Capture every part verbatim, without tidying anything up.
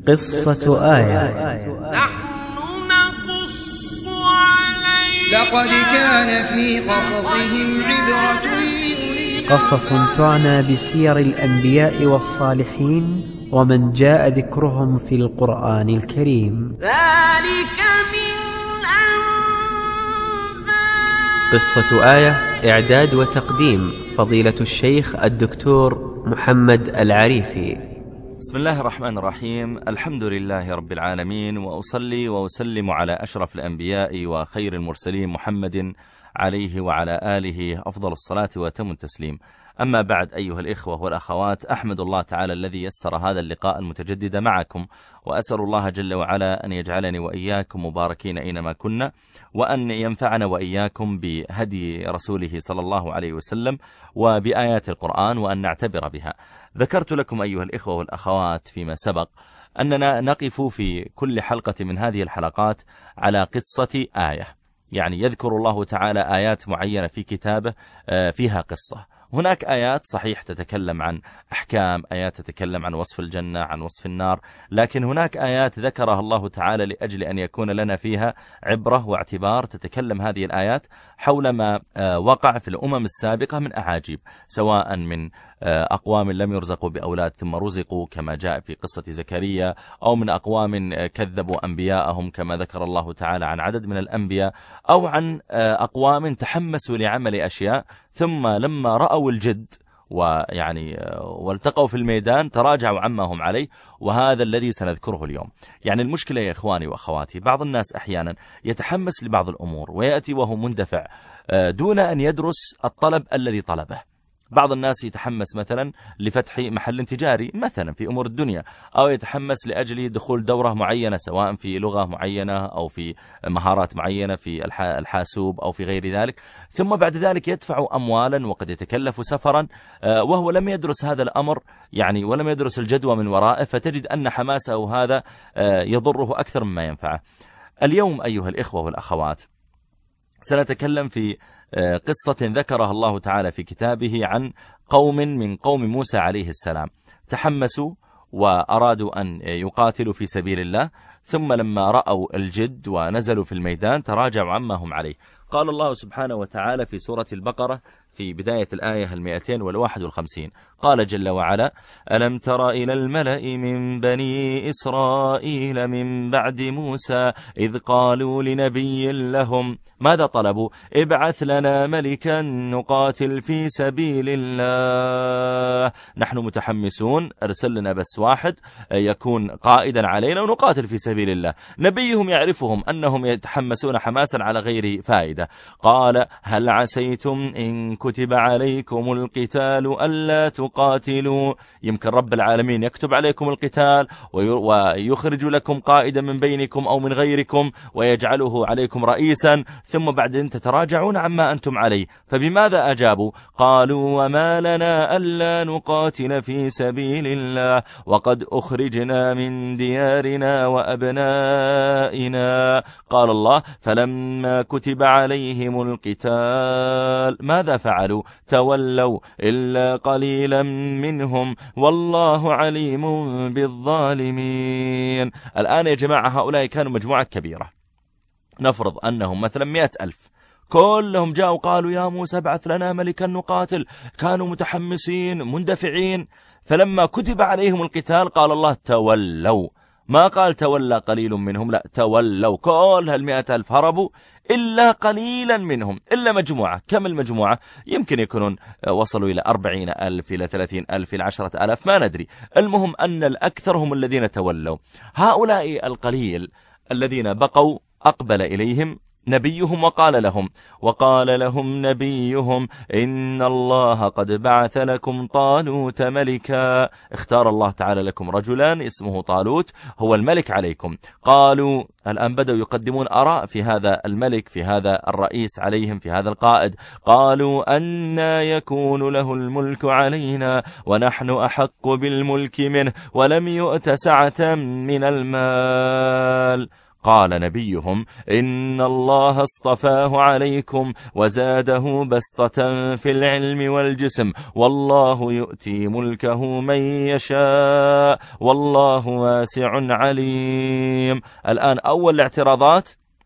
قصة آية. نحن نقص عليك لقد كان في قصصهم عبرة لأولي قصص تعنى بسير الأنبياء والصالحين ومن جاء ذكرهم في القرآن الكريم. ذلك من أنباء. قصة آية إعداد وتقديم فضيلة الشيخ الدكتور محمد العريفي. بسم الله الرحمن الرحيم. الحمد لله رب العالمين، وأصلي وأسلم على أشرف الأنبياء وخير المرسلين محمد عليه وعلى آله أفضل الصلاة وأتم التسليم. أما بعد، أيها الإخوة والأخوات، أحمد الله تعالى الذي يسر هذا اللقاء المتجدد معكم، وأسأل الله جل وعلا أن يجعلني وإياكم مباركين أينما كنا، وأن ينفعنا وإياكم بهدي رسوله صلى الله عليه وسلم وبآيات القرآن، وأن نعتبر بها. ذكرت لكم أيها الإخوة والأخوات فيما سبق أننا نقف في كل حلقة من هذه الحلقات على قصة آية، يعني يذكر الله تعالى آيات معينة في كتابه فيها قصة. هناك آيات صحيح تتكلم عن أحكام، آيات تتكلم عن وصف الجنة، عن وصف النار، لكن هناك آيات ذكرها الله تعالى لأجل أن يكون لنا فيها عبرة واعتبار. تتكلم هذه الآيات حول ما وقع في الأمم السابقة من أعاجيب، سواء من أقوام لم يرزقوا بأولاد ثم رزقوا كما جاء في قصة زكريا، أو من أقوام كذبوا أنبياءهم كما ذكر الله تعالى عن عدد من الأنبياء، أو عن أقوام تحمسوا لعمل أشياء ثم لما رأوا الجد ويعني والتقوا في الميدان تراجعوا عما هم عليه، وهذا الذي سنذكره اليوم. يعني المشكلة يا إخواني وأخواتي، بعض الناس أحيانا يتحمس لبعض الأمور ويأتي وهو مندفع دون أن يدرس الطلب الذي طلبه. بعض الناس يتحمس مثلا لفتح محل تجاري مثلا في أمور الدنيا، أو يتحمس لأجل دخول دورة معينة سواء في لغة معينة أو في مهارات معينة في الحاسوب أو في غير ذلك، ثم بعد ذلك يدفع أموالا وقد يتكلف سفرا وهو لم يدرس هذا الأمر يعني ولم يدرس الجدوى من ورائه، فتجد أن حماسه هذا يضره أكثر مما ينفعه. اليوم أيها الإخوة والأخوات سنتكلم في قصة ذكرها الله تعالى في كتابه عن قوم من قوم موسى عليه السلام تحمسوا وأرادوا أن يقاتلوا في سبيل الله، ثم لما رأوا الجد ونزلوا في الميدان تراجعوا عما هم عليه. قال الله سبحانه وتعالى في سورة البقرة في بداية الآية المئتين والواحد والخمسين، قال جل وعلا: ألم تر إلى الملأ من بني إسرائيل من بعد موسى إذ قالوا لنبي لهم ماذا طلبوا؟ ابعث لنا ملكا نقاتل في سبيل الله. نحن متحمسون، ارسل لنا بس واحد يكون قائدا علينا ونقاتل في سبيل الله. نبيهم يعرفهم أنهم يتحمسون حماسا على غير فائدة. قال: هل عسيتم إن كتب عليكم القتال ألا تقاتلوا؟ يمكن رب العالمين يكتب عليكم القتال ويخرج لكم قائدا من بينكم أو من غيركم ويجعله عليكم رئيسا، ثم بعدين تتراجعون عما أنتم عليه. فبماذا أجابوا؟ قالوا: وما لنا ألا نقاتل في سبيل الله وقد أخرجنا من ديارنا وأبنائنا. قال الله: فلما كتب عليهم القتال ماذا فعلوا؟ تولوا إلا قليلا منهم والله عليم بالظالمين. الآن يا جماعة هؤلاء كانوا مجموعة كبيرة، نفرض أنهم مثلا مئة ألف، كلهم جاءوا قالوا: يا موسى ابعث لنا ملكا نقاتل. كانوا متحمسين مندفعين. فلما كتب عليهم القتال قال الله: تولوا. ما قال تولى قليل منهم، لا، تولوا. كل هالمئة ألف هربوا إلا قليلا منهم، إلا مجموعة. كم المجموعة؟ يمكن يكونون وصلوا إلى أربعين ألف، إلى ثلاثين ألف، إلى عشرة ألف، ما ندري. المهم أن الأكثر هم الذين تولوا. هؤلاء القليل الذين بقوا أقبل إليهم نبيهم وقال لهم وقال لهم نبيهم إن الله قد بعث لكم طالوت ملكا. اختار الله تعالى لكم رجلان اسمه طالوت هو الملك عليكم. قالوا الآن بدأوا يقدمون آراء في هذا الملك، في هذا الرئيس عليهم، في هذا القائد. قالوا أنى يكون له الملك علينا ونحن أحق بالملك منه ولم يؤت سعة من المال. قال نبيهم إن الله اصطفاه عليكم وزاده بسطة في العلم والجسم والله يؤتي ملكه من يشاء والله واسع عليم. الآن أول الاعتراضات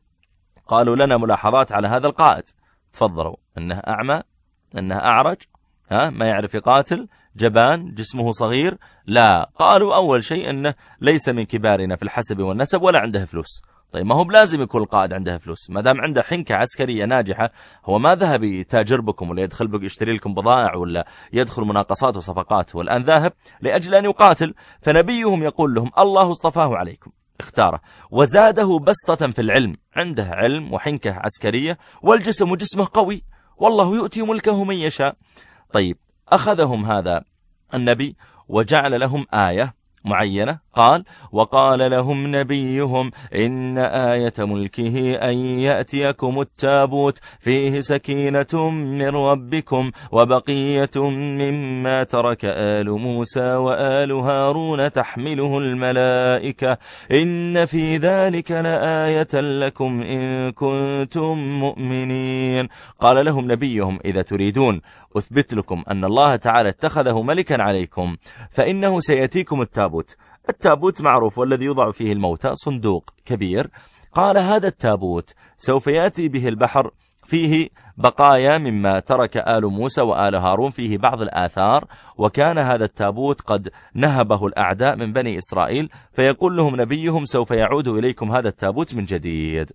قالوا لنا ملاحظات على هذا القائد. تفضلوا: أنه أعمى، أنه أعرج، ها ما يعرف يقاتل، جبان، جسمه صغير. لا، قالوا أول شيء أنه ليس من كبارنا في الحسب والنسب ولا عنده فلوس. طيب ما هو بلازم يكون القائد عنده فلوس، ما دام عنده حنكة عسكرية ناجحة هو ما ذهب يتاجر بكم ولا يدخل بك يشتري لكم بضائع ولا يدخل مناقصات وصفقات، والآن ذاهب لأجل أن يقاتل. فنبيهم يقول لهم الله اصطفاه عليكم، اختاره، وزاده بسطة في العلم، عنده علم وحنكة عسكرية، والجسم وجسمه قوي، والله يؤتي ملكه من يشاء. طيب أخذهم هذا النبي وجعل لهم آية معينة، قال: وقال لهم نبيهم إن آية ملكه أن يأتيكم التابوت فيه سكينة من ربكم وبقية مما ترك آل موسى وآل هارون تحمله الملائكة إن في ذلك لآية لكم إن كنتم مؤمنين. قال لهم نبيهم: إذا تريدون أثبت لكم أن الله تعالى اتخذه ملكا عليكم فإنه سيأتيكم التابوت. التابوت معروف والذي يوضع فيه الموتى، صندوق كبير. قال: هذا التابوت سوف يأتي به البحر فيه بقايا مما ترك آل موسى وآل هارون، فيه بعض الآثار، وكان هذا التابوت قد نهبه الأعداء من بني إسرائيل، فيقول لهم نبيهم: سوف يعود إليكم هذا التابوت من جديد.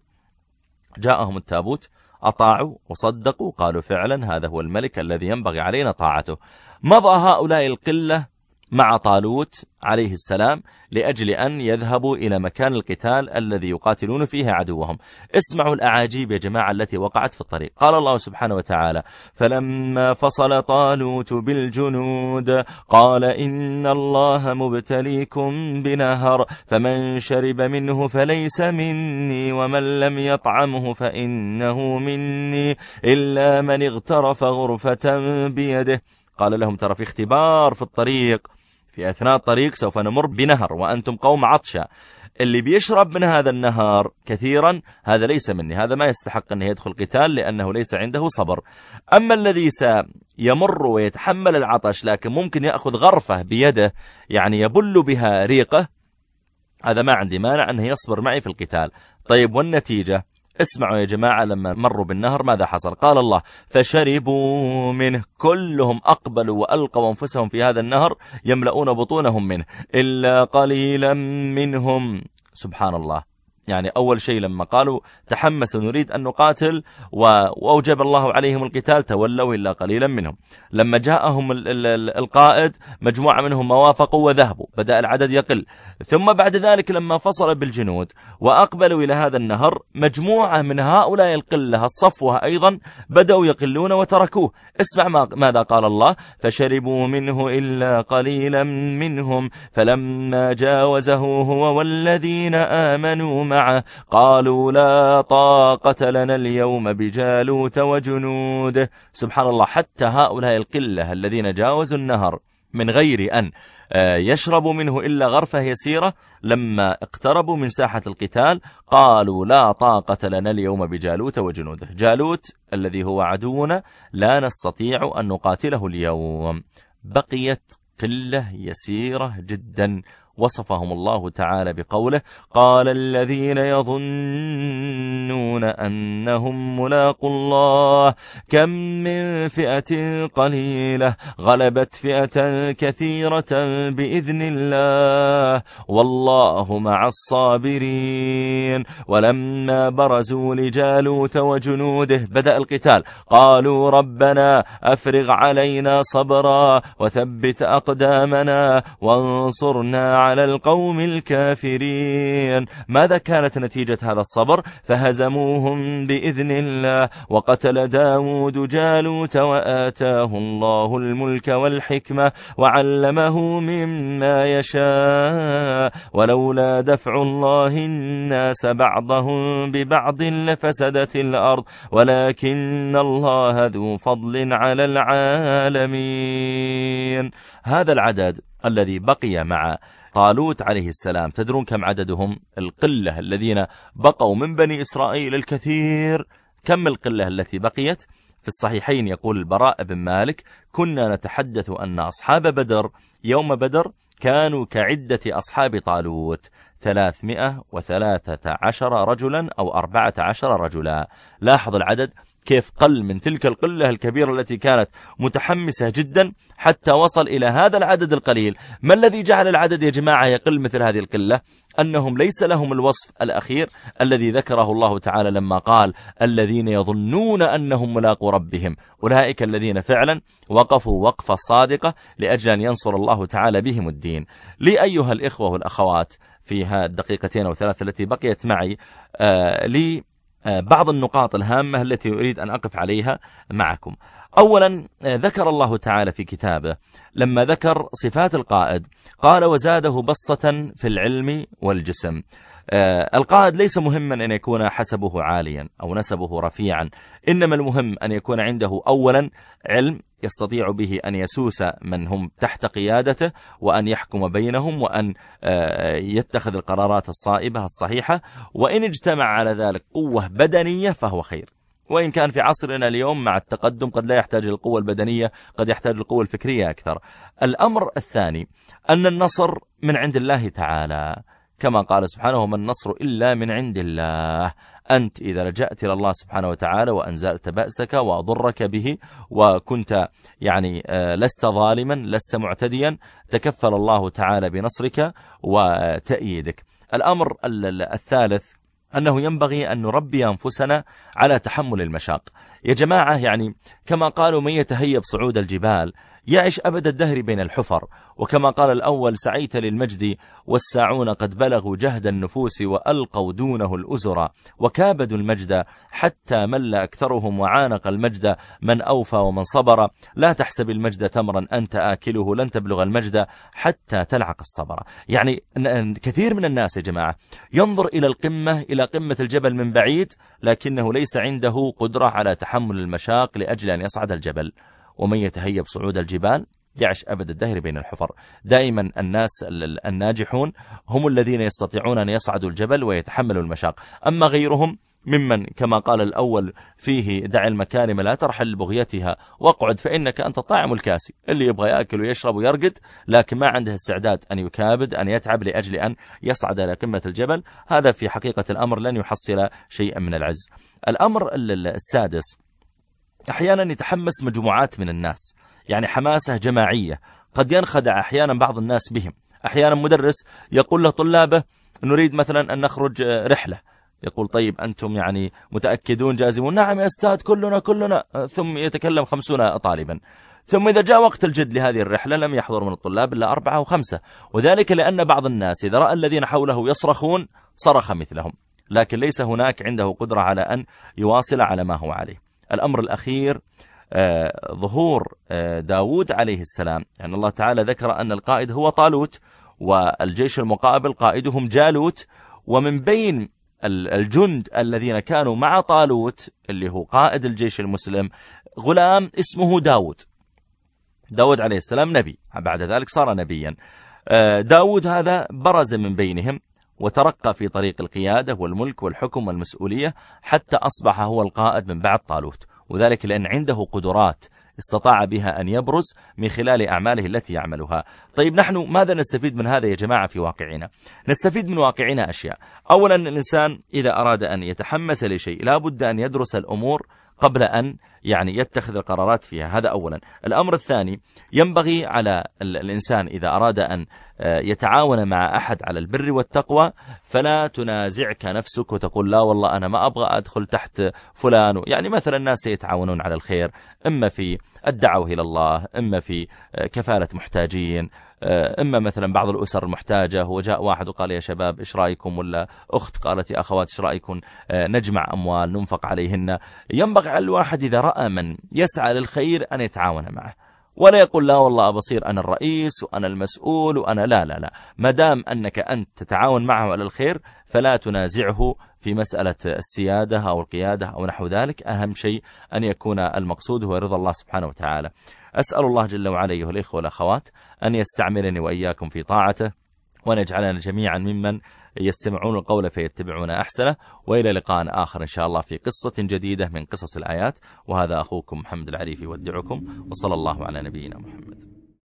جاءهم التابوت، أطاعوا وصدقوا، قالوا فعلا هذا هو الملك الذي ينبغي علينا طاعته. مضى هؤلاء القلة مع طالوت عليه السلام لأجل أن يذهبوا إلى مكان القتال الذي يقاتلون فيه عدوهم. اسمعوا الأعاجيب يا جماعة التي وقعت في الطريق. قال الله سبحانه وتعالى: فلما فصل طالوت بالجنود قال إن الله مبتليكم بنهر فمن شرب منه فليس مني ومن لم يطعمه فإنه مني إلا من اغترف غرفة بيده. قال لهم: ترى في اختبار في الطريق، في أثناء الطريق سوف نمر بنهر وأنتم قوم عطشا، اللي بيشرب من هذا النهر كثيرا هذا ليس مني، هذا ما يستحق أن يدخل قتال لأنه ليس عنده صبر. أما الذي سيمر ويتحمل العطش لكن ممكن يأخذ غرفة بيده يعني يبل بها ريقه، هذا ما عندي مانع أنه يصبر معي في القتال. طيب والنتيجة؟ اسمعوا يا جماعة لما مروا بالنهر ماذا حصل. قال الله: فشربوا منه، كلهم أقبلوا وألقوا أنفسهم في هذا النهر يملؤون بطونهم منه إلا قليلا منهم. سبحان الله، يعني أول شيء لما قالوا تحمسوا نريد أن نقاتل وأوجب الله عليهم القتال تولوا إلا قليلا منهم. لما جاءهم القائد مجموعة منهم ما وافقوا وذهبوا، بدأ العدد يقل. ثم بعد ذلك لما فصل بالجنود وأقبلوا إلى هذا النهر مجموعة من هؤلاء القلة الصفوة أيضا بدأوا يقلون وتركوه. اسمع ماذا قال الله: فشربوا منه إلا قليلا منهم فلما جاوزه هو والذين آمنوا معه قالوا لا طاقة لنا اليوم بجالوت وجنوده. سبحان الله، حتى هؤلاء القلة الذين جاوزوا النهر من غير أن يشربوا منه إلا غرفة يسيرة لما اقتربوا من ساحة القتال قالوا لا طاقة لنا اليوم بجالوت وجنوده. جالوت الذي هو عدونا لا نستطيع أن نقاتله اليوم. بقيت قلة يسيرة جدا وصفهم الله تعالى بقوله: قال الذين يظنون أنهم ملاقوا الله كم من فئة قليلة غلبت فئة كثيرة بإذن الله والله مع الصابرين. ولما برزوا لجالوت وجنوده بدأ القتال قالوا ربنا أفرغ علينا صبرا وثبت أقدامنا وانصرنا على القوم الكافرين. ماذا كانت نتيجة هذا الصبر؟ فهزموهم بإذن الله وقتل داود جالوت وآتاه الله الملك والحكمة وعلمه مما يشاء ولولا دفع الله الناس بعضهم ببعض لفسدت الأرض ولكن الله ذو فضل على العالمين. هذا العدد الذي بقي مع طالوت عليه السلام تدرون كم عددهم؟ القلة الذين بقوا من بني إسرائيل الكثير. كم القلة التي بقيت؟ في الصحيحين يقول البراء بن مالك: كنا نتحدث أن أصحاب بدر يوم بدر كانوا كعدة أصحاب طالوت، ثلاثمائة وثلاثة عشر رجلا أو أربعة عشر رجلا. لاحظ العدد كيف قل من تلك القلة الكبيرة التي كانت متحمسة جدا حتى وصل إلى هذا العدد القليل. ما الذي جعل العدد يا جماعة يقل مثل هذه القلة؟ أنهم ليس لهم الوصف الأخير الذي ذكره الله تعالى لما قال: الذين يظنون أنهم ملاقو ربهم، أولئك الذين فعلا وقفوا وقفة صادقة لأجل أن ينصر الله تعالى بهم الدين. لي أيها الإخوة والأخوات في هذه الدقيقتين أو ثلاثة التي بقيت معي آه لي بعض النقاط الهامة التي أريد أن أقف عليها معكم. أولا، ذكر الله تعالى في كتابه لما ذكر صفات القائد قال: وزاده بسطة في العلم والجسم. القائد ليس مهما أن يكون حسبه عاليا أو نسبه رفيعا، إنما المهم أن يكون عنده أولا علم يستطيع به أن يسوس من هم تحت قيادته، وأن يحكم بينهم، وأن يتخذ القرارات الصائبة الصحيحة. وإن اجتمع على ذلك قوة بدنية فهو خير، وإن كان في عصرنا اليوم مع التقدم قد لا يحتاج القوة البدنية، قد يحتاج القوة الفكرية أكثر. الأمر الثاني أن النصر من عند الله تعالى، كما قال سبحانه: وما النصر إلا من عند الله. أنت إذا لجأت إلى الله سبحانه وتعالى وأنزلت بأسك وأضرك به وكنت يعني لست ظالما لست معتديا، تكفل الله تعالى بنصرك وتأييدك. الأمر الثالث أنه ينبغي أن نربي أنفسنا على تحمل المشاق. يا جماعة، يعني كما قالوا: من يتهيب صعود الجبال يعش أبد الدهر بين الحفر. وكما قال الأول: سعيت للمجد والساعون قد بلغوا جهد النفوس وألقوا دونه الأزر، وكابدوا المجد حتى مل أكثرهم، وعانق المجد من أوفى ومن صبر. لا تحسب المجد تمرا أنت آكله، لن تبلغ المجد حتى تلعق الصبر. يعني كثير من الناس يا جماعة ينظر إلى القمة إلى قمة الجبل من بعيد، لكنه ليس عنده قدرة على تحمل المشاق لأجل أن يصعد الجبل. ومن يتهيب صعود الجبال يعش أبد الدهر بين الحفر. دائما الناس الناجحون هم الذين يستطيعون أن يصعدوا الجبل ويتحملوا المشاق. أما غيرهم ممن كما قال الأول فيه: دع المكارم لا ترحل بغيتها واقعد فإنك أنت طاعم الكاسي. اللي يبغى يأكل ويشرب ويرقد لكن ما عنده استعداد أن يكابد أن يتعب لأجل أن يصعد إلى قمة الجبل، هذا في حقيقة الأمر لن يحصل شيئا من العز. الأمر السادس: أحيانا يتحمس مجموعات من الناس، يعني حماسة جماعية، قد ينخدع أحيانا بعض الناس بهم. أحيانا مدرس يقول لطلابه: نريد مثلا أن نخرج رحلة. يقول: طيب أنتم يعني متأكدون جازمون؟ نعم يا أستاذ، كلنا كلنا. ثم يتكلم خمسون طالبا، ثم إذا جاء وقت الجد لهذه الرحلة لم يحضر من الطلاب إلا أربعة أو خمسة، وذلك لأن بعض الناس إذا رأى الذين حوله يصرخون صرخ مثلهم، لكن ليس هناك عنده قدرة على أن يواصل على ما هو عليه. الأمر الأخير آه ظهور آه داود عليه السلام، يعني الله تعالى ذكر أن القائد هو طالوت والجيش المقابل قائدهم جالوت، ومن بين الجند الذين كانوا مع طالوت اللي هو قائد الجيش المسلم غلام اسمه داود. داود عليه السلام نبي، بعد ذلك صار نبيا. آه داود هذا برز من بينهم وترقى في طريق القيادة والملك والحكم والمسؤولية حتى أصبح هو القائد من بعد طالوت، وذلك لأن عنده قدرات استطاع بها أن يبرز من خلال أعماله التي يعملها. طيب نحن ماذا نستفيد من هذا يا جماعة في واقعنا؟ نستفيد من واقعنا أشياء. أولا، الإنسان إذا أراد أن يتحمس لشيء لا بد أن يدرس الأمور قبل أن يعني يتخذ القرارات فيها، هذا أولا. الأمر الثاني، ينبغي على الإنسان إذا أراد أن يتعاون مع أحد على البر والتقوى فلا تنازعك نفسك وتقول: لا والله أنا ما أبغى أدخل تحت فلان. يعني مثلا الناس يتعاونون على الخير، إما في الدعوة إلى الله، إما في كفالة محتاجين، إما مثلا بعض الأسر المحتاجة، وجاء واحد وقال: يا شباب إيش رأيكم؟ ولا أخت قالت: يا أخوات إيش رأيكم نجمع أموال ننفق عليهن. ينبغي على الواحد إذا رأى من يسعى للخير أن يتعاون معه، ولا يقول: لا والله بصير أنا الرئيس وأنا المسؤول وأنا لا لا لا. ما دام أنك أنت تتعاون معه على الخير فلا تنازعه في مسألة السيادة أو القيادة أو نحو ذلك. أهم شيء أن يكون المقصود هو رضا الله سبحانه وتعالى. أسأل الله جل وعلا أيها الإخوة والأخوات أن يستعملني وإياكم في طاعته، وأن يجعلنا جميعا ممن يستمعون القول فيتبعون أحسنه. وإلى لقاء آخر إن شاء الله في قصة جديدة من قصص الآيات. وهذا أخوكم محمد العريفي يودعكم، وصلى الله على نبينا محمد.